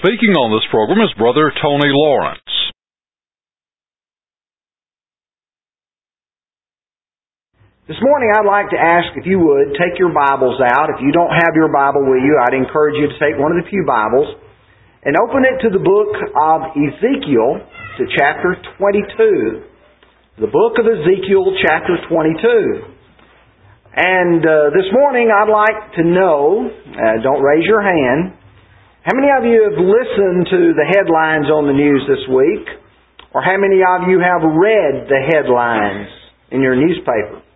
speaking on this program is Brother Tony Lawrence. This morning I'd like to ask if you would take your Bibles out. If you don't have your Bible with you, I'd encourage you to take one of the pew Bibles and open it to the book of Ezekiel, to chapter 22. The book of Ezekiel, chapter 22. And this morning I'd like to know, don't raise your hand, how many of you have listened to the headlines on the news this week? Or how many of you have read the headlines in your newspaper?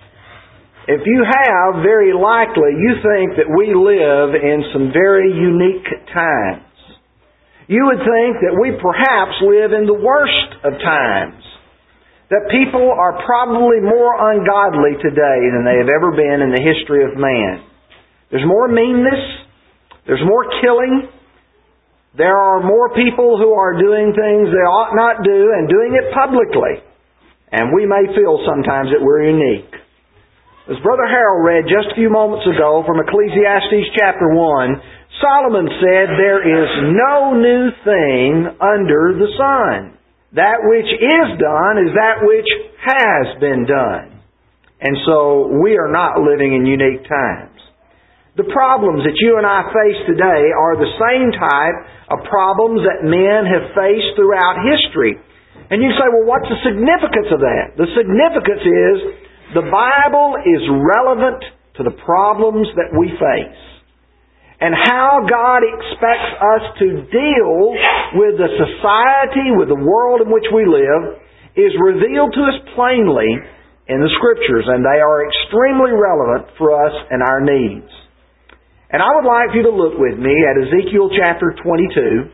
If you have, very likely you think that we live in some very unique times. You would think that we perhaps live in the worst of times. That people are probably more ungodly today than they have ever been in the history of man. There's more meanness. There's more killing. There are more people who are doing things they ought not do and doing it publicly. And we may feel sometimes that we're unique. As Brother Harold read just a few moments ago from Ecclesiastes chapter 1, Solomon said, "There is no new thing under the sun. That which is done is that which has been done." And so we are not living in unique times. The problems that you and I face today are the same type of problems that men have faced throughout history. And you say, well, what's the significance of that? The significance is the Bible is relevant to the problems that we face. And how God expects us to deal with the society, with the world in which we live, is revealed to us plainly in the Scriptures. And they are extremely relevant for us and our needs. And I would like you to look with me at Ezekiel chapter 22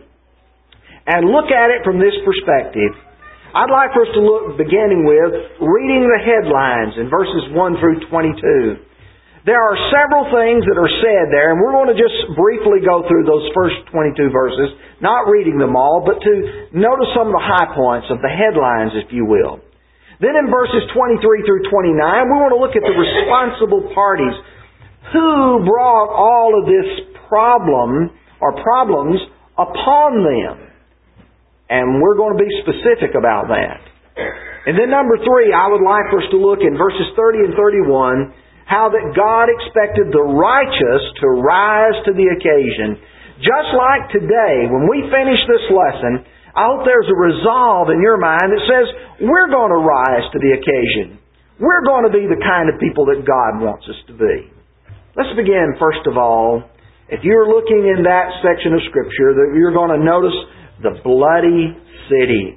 and look at it from this perspective. I'd like for us to look, beginning with reading the headlines in verses 1 through 22. There are several things that are said there, and we're going to just briefly go through those first 22 verses, not reading them all, but to notice some of the high points of the headlines, if you will. Then in verses 23 through 29, we want to look at the responsible parties. Who brought all of this problem or problems upon them? And we're going to be specific about that. And then number 3, I would like for us to look in verses 30 and 31, how that God expected the righteous to rise to the occasion. Just like today, when we finish this lesson, I hope there's a resolve in your mind that says, we're going to rise to the occasion. We're going to be the kind of people that God wants us to be. Let's begin, first of all, if you're looking in that section of Scripture, that you're going to notice the bloody city.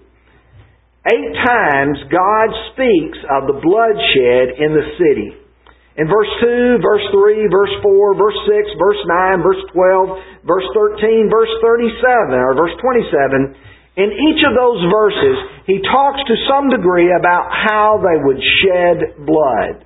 8 times God speaks of the bloodshed in the city. In verse 2, verse 3, verse 4, verse 6, verse 9, verse 12, verse 13, verse 37, or verse 27, in each of those verses, He talks to some degree about how they would shed blood.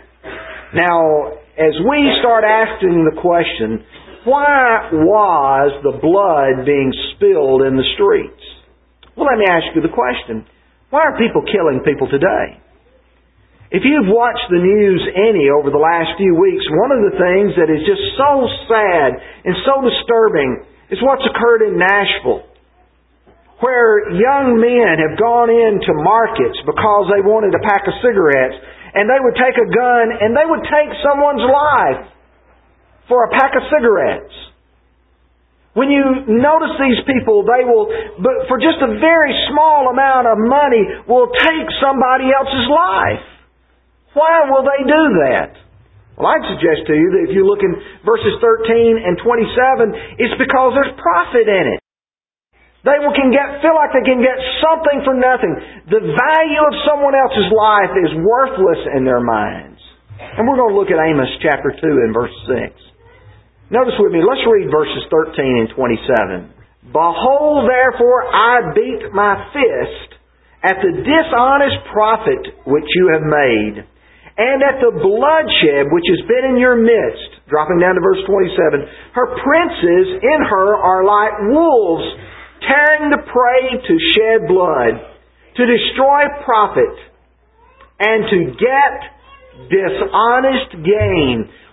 Now, as we start asking the question, why was the blood being spilled in the streets? Well, let me ask you the question. Why are people killing people today? If you've watched the news any over the last few weeks, one of the things that is just so sad and so disturbing is what's occurred in Nashville, where young men have gone into markets because they wanted a pack of cigarettes, and they would take a gun and they would take someone's life for a pack of cigarettes. When you notice these people, they will, but for just a very small amount of money, will take somebody else's life. Why will they do that? Well, I'd suggest to you that if you look in verses 13 and 27, it's because there's profit in it. They feel like they can get something for nothing. The value of someone else's life is worthless in their minds. And we're going to look at Amos chapter 2 and verse 6. Notice with me, let's read verses 13 and 27. Behold, therefore, I beat my fist at the dishonest profit which you have made, and at the bloodshed which has been in your midst. Dropping down to verse 27. Her princes in her are like wolves, tearing the prey to shed blood, to destroy profit, and to get dishonest gain.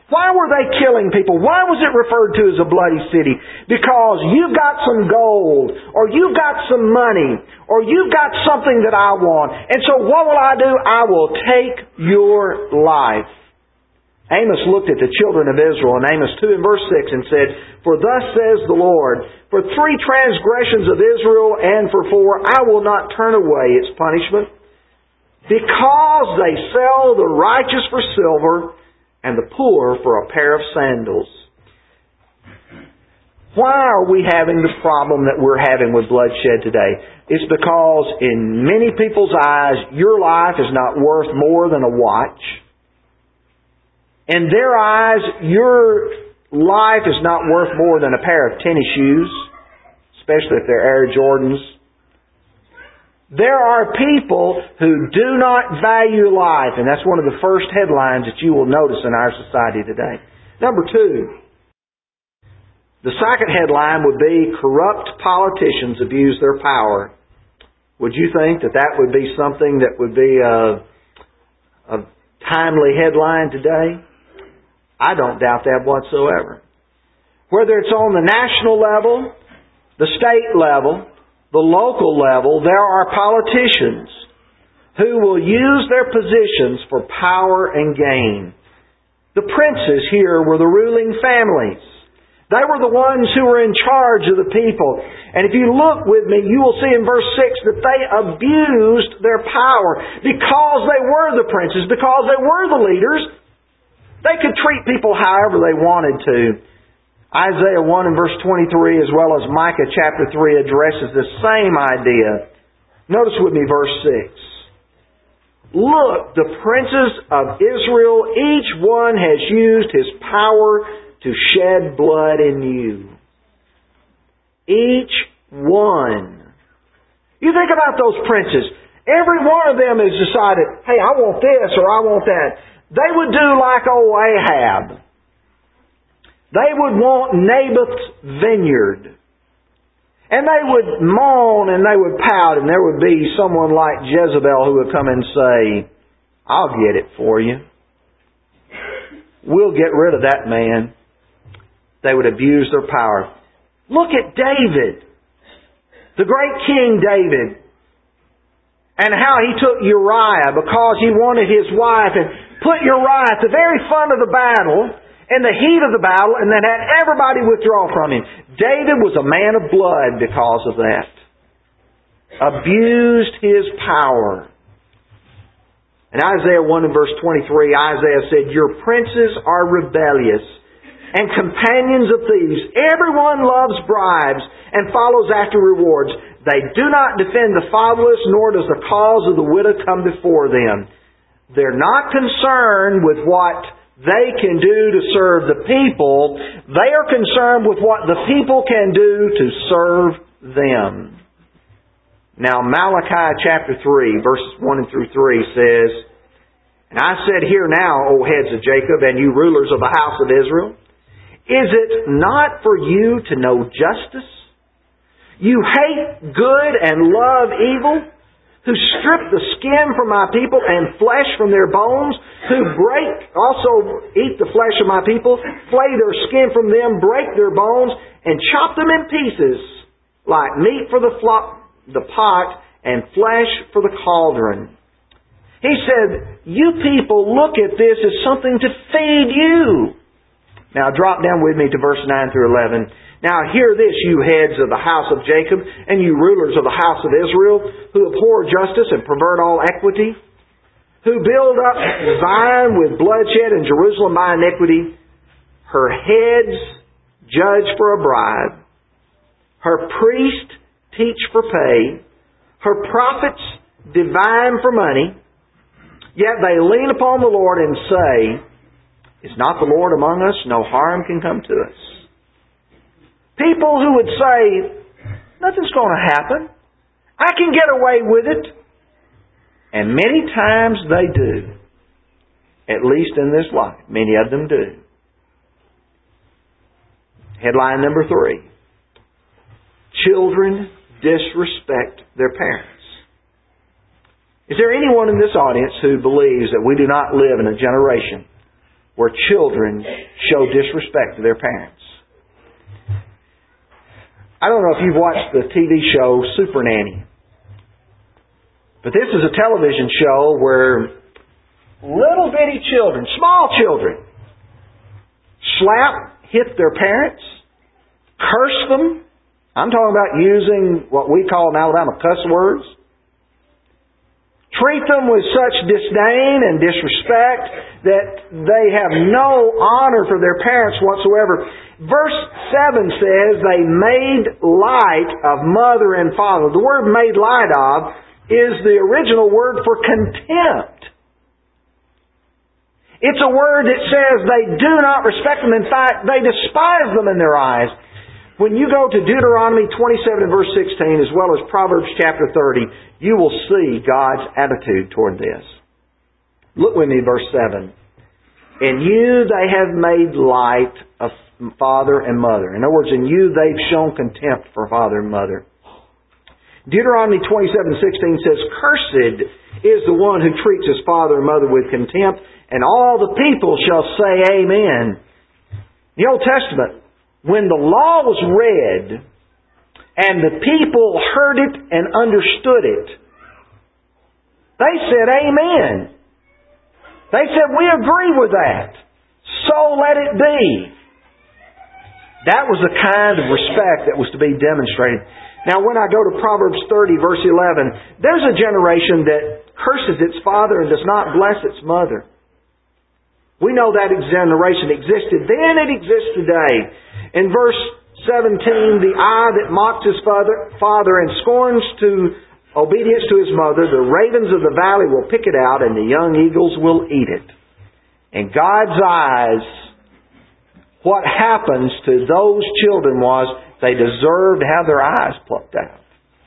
Why were they killing people? Why was it referred to as a bloody city? Because you've got some gold, or you've got some money, or you've got something that I want. And so what will I do? I will take your life. Amos looked at the children of Israel in Amos 2 and verse 6 and said, "For thus says the Lord, for 3 transgressions of Israel and for 4, I will not turn away its punishment, because they sell the righteous for silver, and the poor for a pair of sandals." Why are we having the problem that we're having with bloodshed today? It's because in many people's eyes, your life is not worth more than a watch. In their eyes, your life is not worth more than a pair of tennis shoes, especially if they're Air Jordans. There are people who do not value life, and that's one of the first headlines that you will notice in our society today. Number 2, the second headline would be, corrupt politicians abuse their power. Would you think that that would be something that would be a timely headline today? I don't doubt that whatsoever. Whether it's on the national level, the state level, the local level, there are politicians who will use their positions for power and gain. The princes here were the ruling families. They were the ones who were in charge of the people. And if you look with me, you will see in verse 6 that they abused their power because they were the princes, because they were the leaders. They could treat people however they wanted to. Isaiah 1 and verse 23 as well as Micah chapter 3 addresses the same idea. Notice with me verse 6. Look, the princes of Israel, each one has used his power to shed blood in you. Each one. You think about those princes. Every one of them has decided, hey, I want this or I want that. They would do like old Ahab. They would want Naboth's vineyard. And they would moan and they would pout, and there would be someone like Jezebel who would come and say, I'll get it for you. We'll get rid of that man. They would abuse their power. Look at David, the great King David, and how he took Uriah because he wanted his wife and put Uriah at the very front of the battle, in the heat of the battle, and then had everybody withdraw from him. David was a man of blood because of that. Abused his power. In Isaiah 1 and verse 23, Isaiah said, your princes are rebellious and companions of thieves. Everyone loves bribes and follows after rewards. They do not defend the fatherless, nor does the cause of the widow come before them. They're not concerned with what they can do to serve the people. They are concerned with what the people can do to serve them. Now Malachi chapter 3 verses 1 and through 3 says, And I said, Hear now, O heads of Jacob, and you rulers of the house of Israel, is it not for you to know justice? You hate good and love evil, who strip the skin from my people and flesh from their bones, who also eat the flesh of my people, flay their skin from them, break their bones, and chop them in pieces, like meat for the pot and flesh for the cauldron. He said, you people look at this as something to feed you. Now drop down with me to verse 9 through 11. Now hear this, you heads of the house of Jacob, and you rulers of the house of Israel, who abhor justice and pervert all equity, who build up Zion with bloodshed and Jerusalem by iniquity. Her heads judge for a bribe, her priests teach for pay, her prophets divine for money, yet they lean upon the Lord and say, Is not the Lord among us? No harm can come to us. People who would say, nothing's going to happen. I can get away with it. And many times they do. At least in this life. Many of them do. Headline number 3. Children disrespect their parents. Is there anyone in this audience who believes that we do not live in a generation where children show disrespect to their parents. I don't know if you've watched the TV show Super Nanny. But this is a television show where little bitty children, small children, slap, hit their parents, curse them. I'm talking about using what we call in Alabama cuss words. Treat them with such disdain and disrespect that they have no honor for their parents whatsoever. Verse 7 says they made light of mother and father. The word made light of is the original word for contempt. It's a word that says they do not respect them. In fact, they despise them in their eyes. When you go to Deuteronomy 27 and verse 16, as well as Proverbs chapter 30, you will see God's attitude toward this. Look with me, verse 7. In you they have made light of father and mother. In other words, in you they've shown contempt for father and mother. Deuteronomy 27:16 says, Cursed is the one who treats his father and mother with contempt, and all the people shall say amen. The Old Testament, when the law was read, and the people heard it and understood it, they said amen. They said, we agree with that. So let it be. That was the kind of respect that was to be demonstrated. Now when I go to Proverbs 30 verse 11, there's a generation that curses its father and does not bless its mother. We know that generation existed then, it exists today. In verse 17, the eye that mocks his father and scorns to obedience to his mother, the ravens of the valley will pick it out, and the young eagles will eat it. In God's eyes, what happens to those children was they deserved to have their eyes plucked out.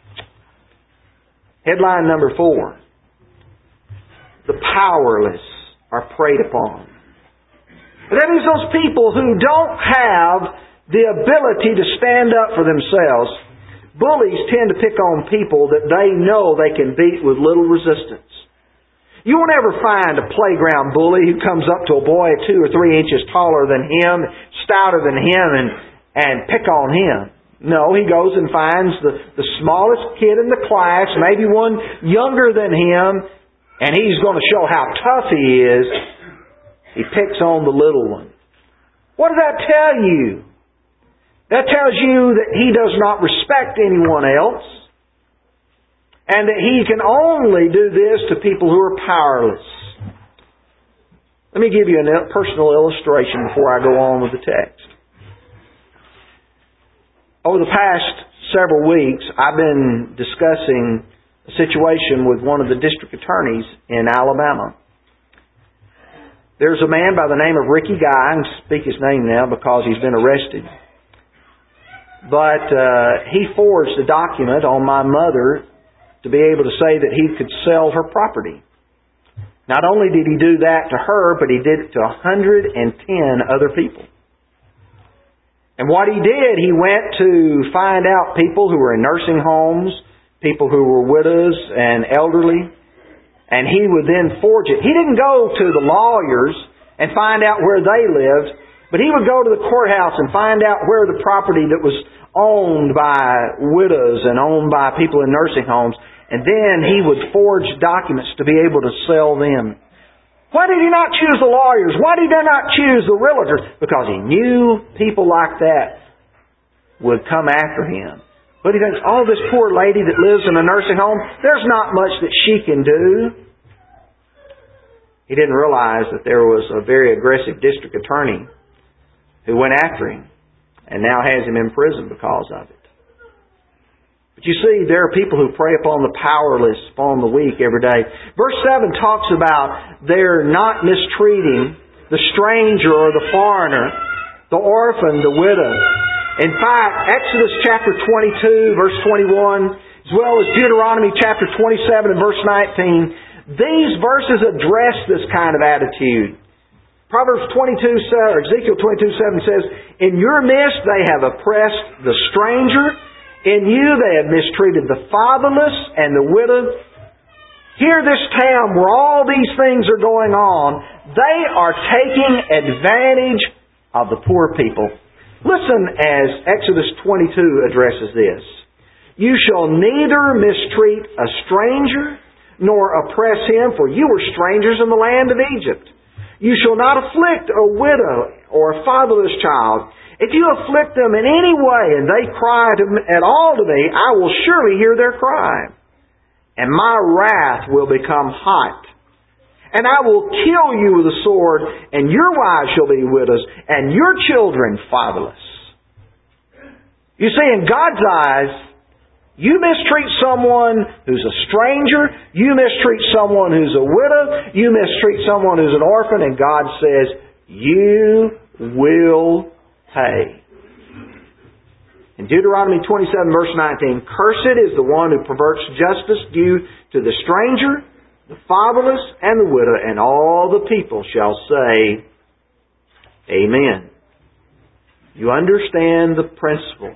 Headline number 4. The powerless are preyed upon. That means those people who don't have the ability to stand up for themselves. Bullies tend to pick on people that they know they can beat with little resistance. You won't ever find a playground bully who comes up to a boy 2 or 3 inches taller than him, stouter than him, and pick on him. No, he goes and finds the smallest kid in the class, maybe one younger than him, and he's going to show how tough he is. He picks on the little one. What does that tell you? That tells you that he does not respect anyone else, and that he can only do this to people who are powerless. Let me give you a personal illustration before I go on with the text. Over the past several weeks, I've been discussing a situation with one of the district attorneys in Alabama. There's a man by the name of Ricky Guy. I can speak his name now because he's been arrested. But he forged a document on my mother to be able to say that he could sell her property. Not only did he do that to her, but he did it to 110 other people. And what he did, he went to find out people who were in nursing homes, people who were widows and elderly, and he would then forge it. He didn't go to the lawyers and find out where they lived, but he would go to the courthouse and find out where the property that was owned by widows and owned by people in nursing homes, and then he would forge documents to be able to sell them. Why did he not choose the lawyers? Why did he not choose the realtors? Because he knew people like that would come after him. But he thinks, oh, this poor lady that lives in a nursing home, there's not much that she can do. He didn't realize that there was a very aggressive district attorney who went after him and now has him in prison because of it. But you see, there are people who prey upon the powerless, upon the weak every day. Verse 7 talks about they're not mistreating the stranger or the foreigner, the orphan, the widow. In fact, Exodus chapter 22, verse 21, as well as Deuteronomy chapter 27 and verse 19, these verses address this kind of attitude. Proverbs 22, or Ezekiel 22:7 says, in your midst they have oppressed the stranger. In you they have mistreated the fatherless and the widow. Here this town where all these things are going on, They are taking advantage of the poor people. Listen as Exodus 22 addresses this. You shall neither mistreat a stranger nor oppress him, for you were strangers in the land of Egypt. You shall not afflict a widow or a fatherless child. If you afflict them in any way and they cry at all to me, I will surely hear their cry. And my wrath will become hot. And I will kill you with a sword, and your wives shall be widows, and your children fatherless. You see, in God's eyes, you mistreat someone who's a stranger, you mistreat someone who's a widow, you mistreat someone who's an orphan, and God says, you will pay. In Deuteronomy 27 verse 19, cursed is the one who perverts justice due to the stranger, the fatherless, and the widow, and all the people shall say, Amen. You understand the principle.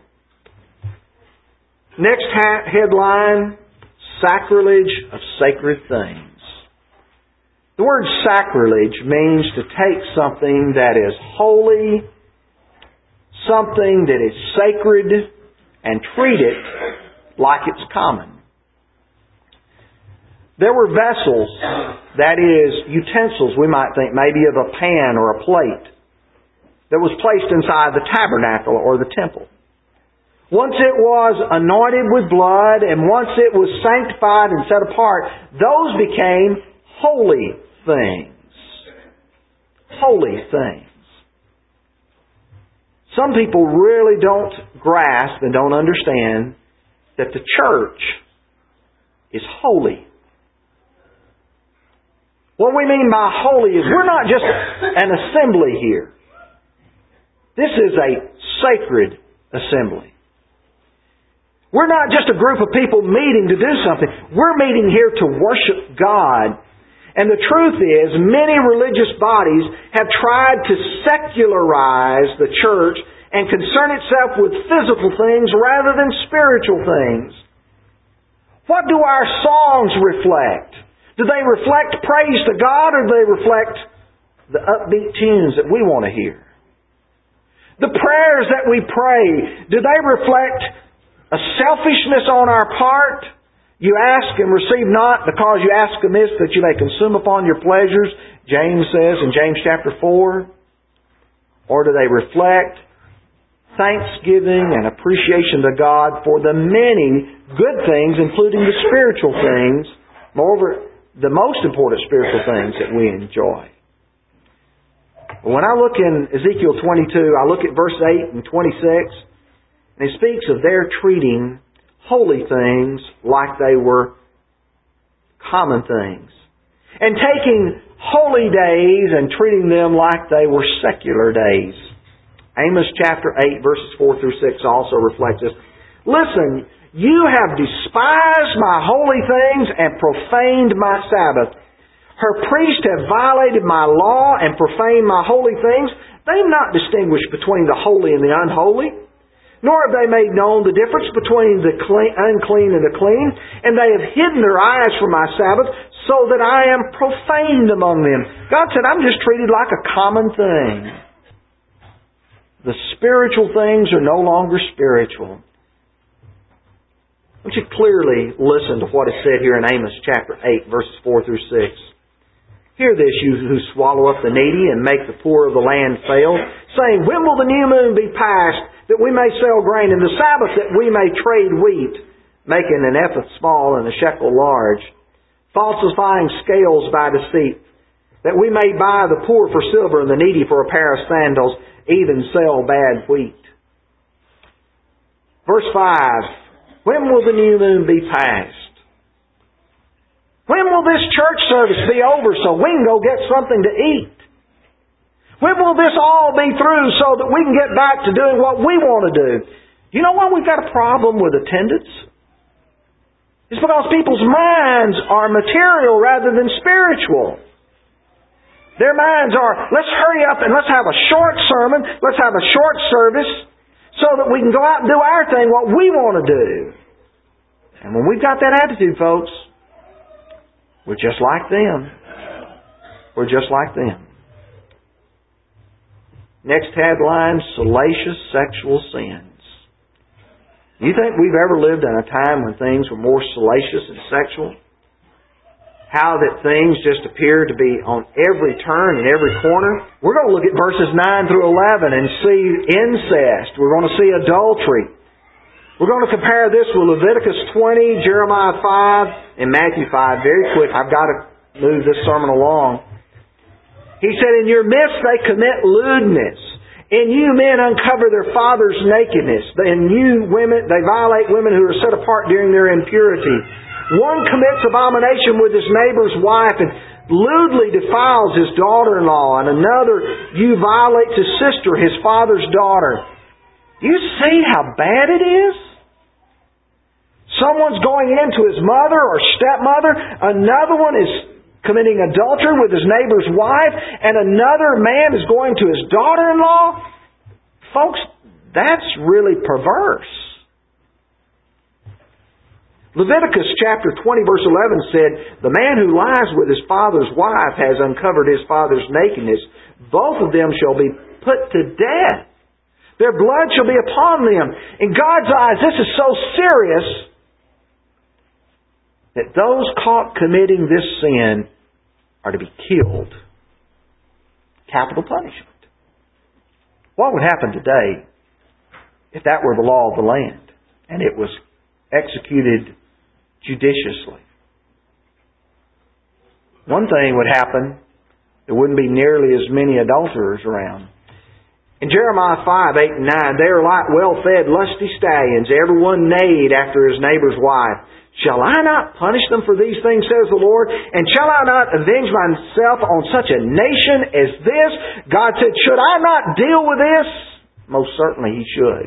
Next headline, sacrilege of sacred things. The word sacrilege means to take something that is holy, something that is sacred, and treat it like it's common. There were vessels, that is, utensils, we might think, maybe of a pan or a plate, that was placed inside the tabernacle or the temple. Once it was anointed with blood, and once it was sanctified and set apart, those became holy things. Holy things. Some people really don't grasp and don't understand that the church is holy. What we mean by holy is we're not just an assembly here. This is a sacred assembly. We're not just a group of people meeting to do something. We're meeting here to worship God. And the truth is, many religious bodies have tried to secularize the church and concern itself with physical things rather than spiritual things. What do our songs reflect? Do they reflect praise to God, or do they reflect the upbeat tunes that we want to hear? The prayers that we pray, do they reflect a selfishness on our part? You ask and receive not because you ask amiss that you may consume upon your pleasures, James says in James chapter 4. Or do they reflect thanksgiving and appreciation to God for the many good things, including the spiritual things, moreover, the most important spiritual things that we enjoy? When I look in Ezekiel 22, I look at verse 8 and 26, and it speaks of their treating holy things like they were common things. And taking holy days and treating them like they were secular days. Amos chapter 8 verses 4 through 6 also reflects this. Listen, you have despised my holy things and profaned my Sabbath. Her priests have violated my law and profaned my holy things. They have not distinguished between the holy and the unholy. Nor have they made known the difference between the unclean and the clean. And they have hidden their eyes from my Sabbath, so that I am profaned among them. God said, I'm just treated like a common thing. The spiritual things are no longer spiritual. I want you to clearly listen to what is said here in Amos chapter 8, verses 4 through 6. Hear this, you who swallow up the needy and make the poor of the land fail, saying, when will the new moon be passed, that we may sell grain, and the Sabbath that we may trade wheat, making an ephah small and a shekel large, falsifying scales by deceit, that we may buy the poor for silver and the needy for a pair of sandals, even sell bad wheat. Verse 5, when will the new moon be passed? When will this church service be over so we can go get something to eat? When will this all be through so that we can get back to doing what we want to do? You know why we've got a problem with attendance? It's because people's minds are material rather than spiritual. Their minds are, let's hurry up and let's have a short sermon, let's have a short service so that we can go out and do our thing, what we want to do. And when we've got that attitude, folks, we're just like them. We're just like them. Next headline, salacious sexual sins. Do you think we've ever lived in a time when things were more salacious and sexual? How that things just appear to be on every turn and every corner? We're going to look at verses 9 through 11 and see incest. We're going to see adultery. We're going to compare this with Leviticus 20, Jeremiah 5, and Matthew 5. Very quick. I've got to move this sermon along. He said, in your midst they commit lewdness. And you men uncover their father's nakedness. And you women, they violate women who are set apart during their impurity. One commits abomination with his neighbor's wife and lewdly defiles his daughter-in-law. And another, you violate his sister, his father's daughter. Do you see how bad it is? Someone's going into his mother or stepmother. Another one is committing adultery with his neighbor's wife. And another man is going to his daughter-in-law. Folks, that's really perverse. Leviticus chapter 20 verse 11 said, the man who lies with his father's wife has uncovered his father's nakedness. Both of them shall be put to death. Their blood shall be upon them. In God's eyes, this is so serious that those caught committing this sin are to be killed. Capital punishment. What would happen today if that were the law of the land and it was executed judiciously? One thing would happen, there wouldn't be nearly as many adulterers around. In Jeremiah 5, 8 and 9, they are like well-fed, lusty stallions, everyone neighed after his neighbor's wife. Shall I not punish them for these things, says the Lord? And shall I not avenge myself on such a nation as this? God said, should I not deal with this? Most certainly He should.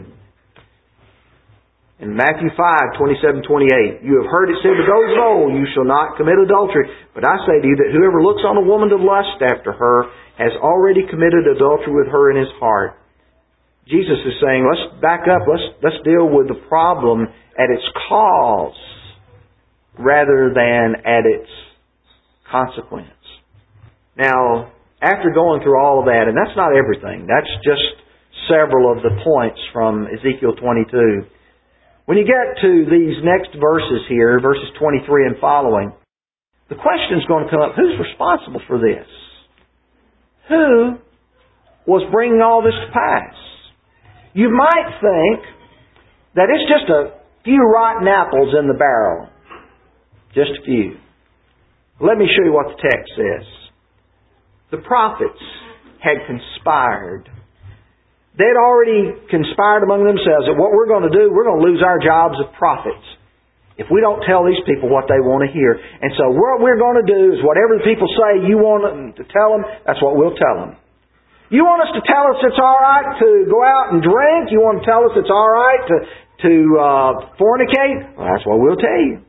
In Matthew 5, 27, 28, you have heard it said to those of old, you shall not commit adultery. But I say to you that whoever looks on a woman to lust after her has already committed adultery with her in his heart. Jesus is saying, let's back up, let's deal with the problem at its cause rather than at its consequence. Now, after going through all of that, and that's not everything, that's just several of the points from Ezekiel 22. When you get to these next verses here, verses 23 and following, the question is going to come up, who's responsible for this? Who was bringing all this to pass? You might think that it's just a few rotten apples in the barrel. Just a few. Let me show you what the text says. The prophets had conspired. They had already conspired among themselves that what we're going to do, we're going to lose our jobs of prophets if we don't tell these people what they want to hear. And so what we're going to do is whatever the people say you want to tell them, that's what we'll tell them. You want us to tell us it's all right to go out and drink? You want to tell us it's all right to fornicate? Well, that's what we'll tell you.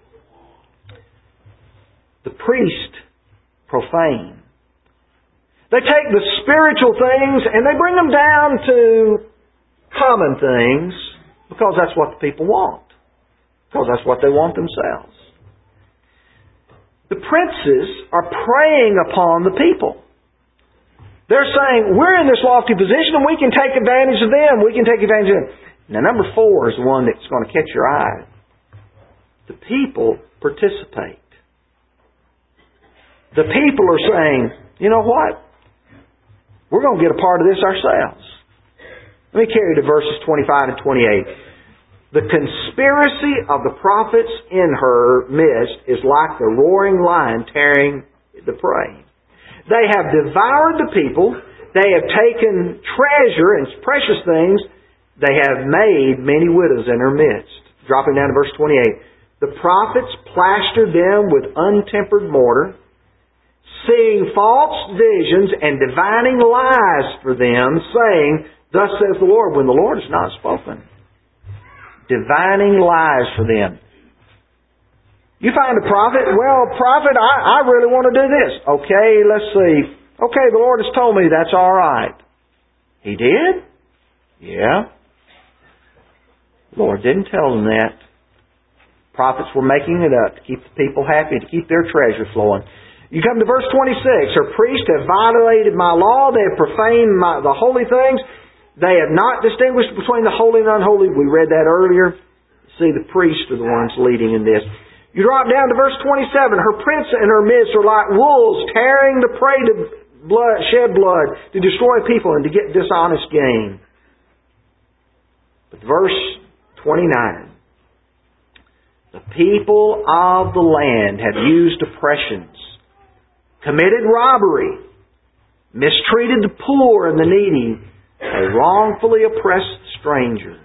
The priest profane. They take the spiritual things and they bring them down to common things because that's what the people want. Because that's what they want themselves. The princes are preying upon the people. They're saying, we're in this lofty position and we can take advantage of them. We can take advantage of them. Now, number 4 is the one that's going to catch your eye. The people participate. The people are saying, you know what? We're going to get a part of this ourselves. Let me carry you to verses 25 and 28. The conspiracy of the prophets in her midst is like the roaring lion tearing the prey. They have devoured the people. They have taken treasure and precious things. They have made many widows in her midst. Dropping down to verse 28. The prophets plastered them with untempered mortar, seeing false visions and divining lies for them, saying, thus says the Lord, when the Lord has not spoken. Divining lies for them. You find a prophet, well, prophet, I really want to do this. Okay, let's see. Okay, the Lord has told me that's all right. He did? Yeah. The Lord didn't tell them that. Prophets were making it up to keep the people happy, to keep their treasure flowing. You come to verse 26. Her priests have violated my law. They have profaned the holy things. They have not distinguished between the holy and unholy. We read that earlier. See, the priests are the ones leading in this. You drop down to verse 27. Her prince and her midst are like wolves tearing the prey to shed blood, to destroy people and to get dishonest gain. But verse 29. The people of the land have used oppressions, committed robbery, mistreated the poor and the needy. They wrongfully oppressed the stranger.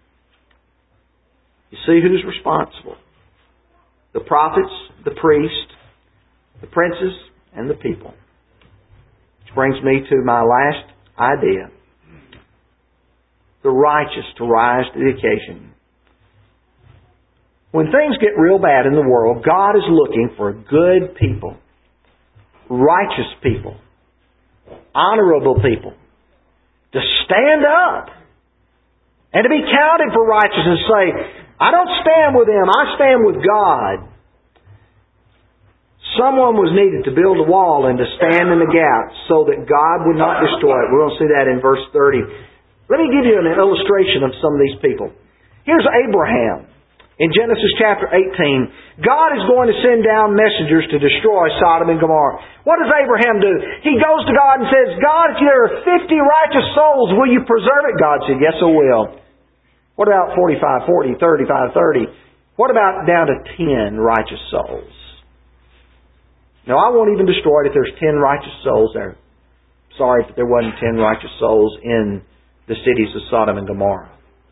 You see who's responsible? The prophets, the priests, the princes, and the people. Which brings me to my last idea. The righteous to rise to the occasion. When things get real bad in the world, God is looking for good people, righteous people, honorable people, to stand up and to be counted for righteousness and say, I don't stand with them, I stand with God. Someone was needed to build a wall and to stand in the gap so that God would not destroy it. We're going to see that in verse 30. Let me give you an illustration of some of these people. Here's Abraham. In Genesis chapter 18, God is going to send down messengers to destroy Sodom and Gomorrah. What does Abraham do? He goes to God and says, God, if there are 50 righteous souls, will you preserve it? God said, yes, I will. What about 45, 40, 35, 30? What about down to 10 righteous souls? No, I won't even destroy it if there's 10 righteous souls there. Sorry if there wasn't 10 righteous souls in the cities of Sodom and Gomorrah.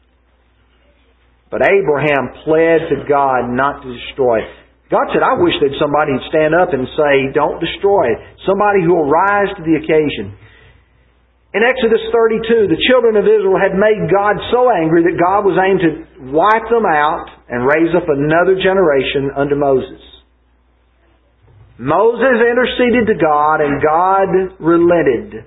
But Abraham pled to God not to destroy it. God said, I wish that somebody would stand up and say, don't destroy it. Somebody who will rise to the occasion. In Exodus 32, the children of Israel had made God so angry that God was aimed to wipe them out and raise up another generation under Moses. Moses interceded to God and God relented.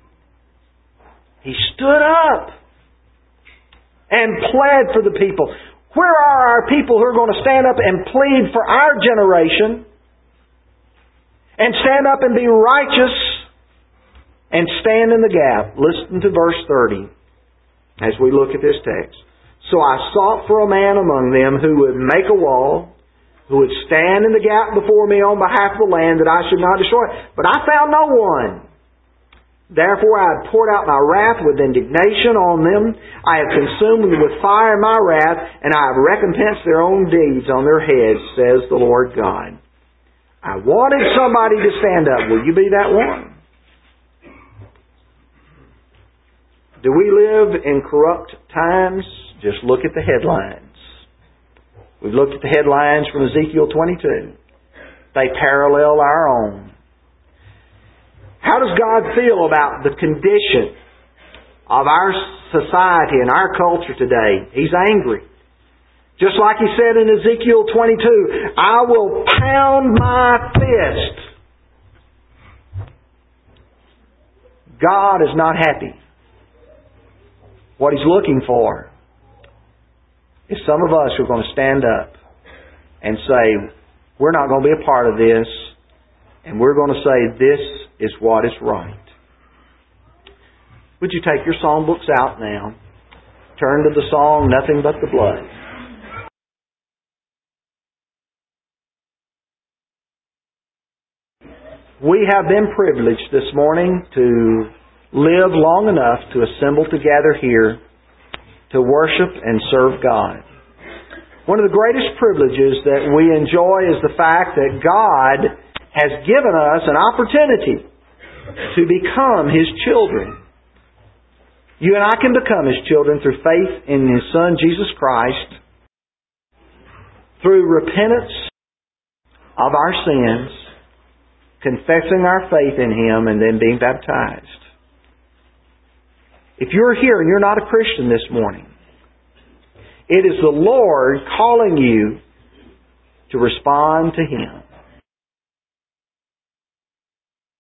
He stood up and pled for the people. Where are our people who are going to stand up and plead for our generation and stand up and be righteous and stand in the gap? Listen to verse 30 as we look at this text. So I sought for a man among them who would make a wall, who would stand in the gap before me on behalf of the land that I should not destroy it. But I found no one. Therefore I have poured out my wrath with indignation on them. I have consumed them with fire in my wrath, and I have recompensed their own deeds on their heads, says the Lord God. I wanted somebody to stand up. Will you be that one? Do we live in corrupt times? Just look at the headlines. We've looked at the headlines from Ezekiel 22. They parallel our own. How does God feel about the condition of our society and our culture today? He's angry. Just like He said in Ezekiel 22, I will pound my fist. God is not happy. What He's looking for is some of us who are going to stand up and say, we're not going to be a part of this, and we're going to say this is what is right. Would you take your songbooks out now? Turn to the song, Nothing But the Blood. We have been privileged this morning to live long enough to assemble together here to worship and serve God. One of the greatest privileges that we enjoy is the fact that God has given us an opportunity to become His children. You and I can become His children through faith in His Son, Jesus Christ, through repentance of our sins, confessing our faith in Him, and then being baptized. If you're here and you're not a Christian this morning, it is the Lord calling you to respond to Him.